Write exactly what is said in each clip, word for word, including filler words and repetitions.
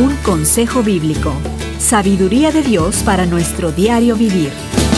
Un consejo bíblico. Sabiduría de Dios para nuestro diario vivir.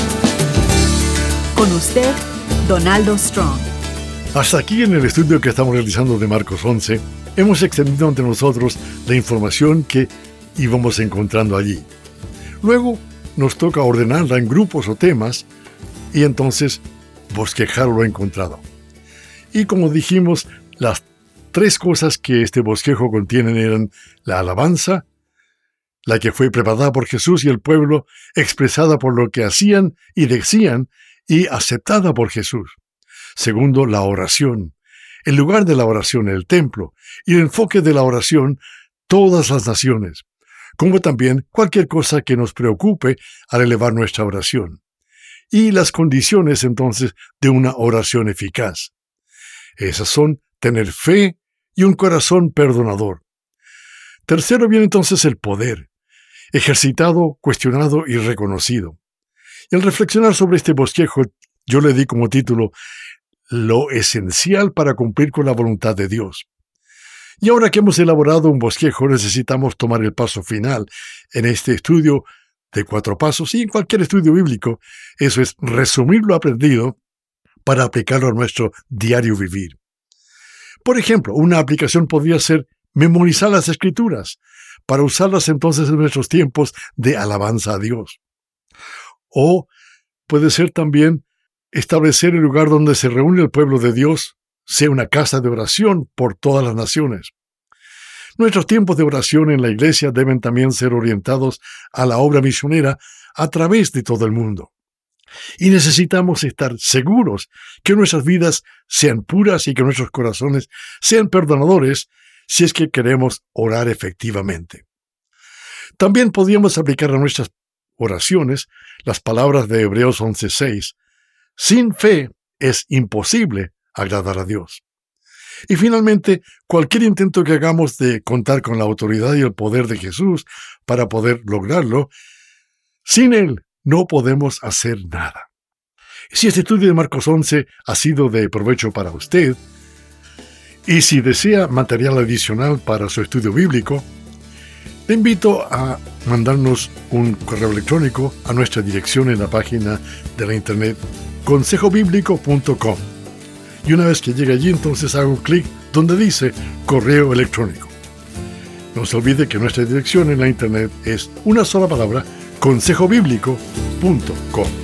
Con usted, Donaldo Strong. Hasta aquí en el estudio que estamos realizando de Marcos once, hemos extendido ante nosotros la información que íbamos encontrando allí. Luego nos toca ordenarla en grupos o temas y entonces bosquejar lo encontrado. Y como dijimos, las tres cosas que este bosquejo contiene eran la alabanza, la que fue preparada por Jesús y el pueblo, expresada por lo que hacían y decían y aceptada por Jesús. Segundo, la oración, el lugar de la oración, el templo, y el enfoque de la oración, todas las naciones, como también cualquier cosa que nos preocupe al elevar nuestra oración. Y las condiciones, entonces, de una oración eficaz. Esas son tener fe y un corazón perdonador. Tercero viene entonces el poder, ejercitado, cuestionado y reconocido. Y al reflexionar sobre este bosquejo, yo le di como título lo esencial para cumplir con la voluntad de Dios. Y ahora que hemos elaborado un bosquejo, necesitamos tomar el paso final en este estudio de cuatro pasos y en cualquier estudio bíblico. Eso es resumir lo aprendido para aplicarlo a nuestro diario vivir. Por ejemplo, una aplicación podría ser memorizar las Escrituras para usarlas entonces en nuestros tiempos de alabanza a Dios. O puede ser también establecer el lugar donde se reúne el pueblo de Dios, sea una casa de oración por todas las naciones. Nuestros tiempos de oración en la iglesia deben también ser orientados a la obra misionera a través de todo el mundo. Y necesitamos estar seguros que nuestras vidas sean puras y que nuestros corazones sean perdonadores si es que queremos orar efectivamente. También podríamos aplicar a nuestras oraciones las palabras de Hebreos once seis. Sin fe es imposible agradar a Dios. Y finalmente, cualquier intento que hagamos de contar con la autoridad y el poder de Jesús para poder lograrlo, sin Él no podemos hacer nada. Si este estudio de Marcos once ha sido de provecho para usted, y si desea material adicional para su estudio bíblico, le invito a mandarnos un correo electrónico a nuestra dirección en la página de la internet consejo bíblico punto com. Y una vez que llegue allí, entonces hago clic donde dice correo electrónico. No se olvide que nuestra dirección en la internet es una sola palabra, consejo bíblico punto com.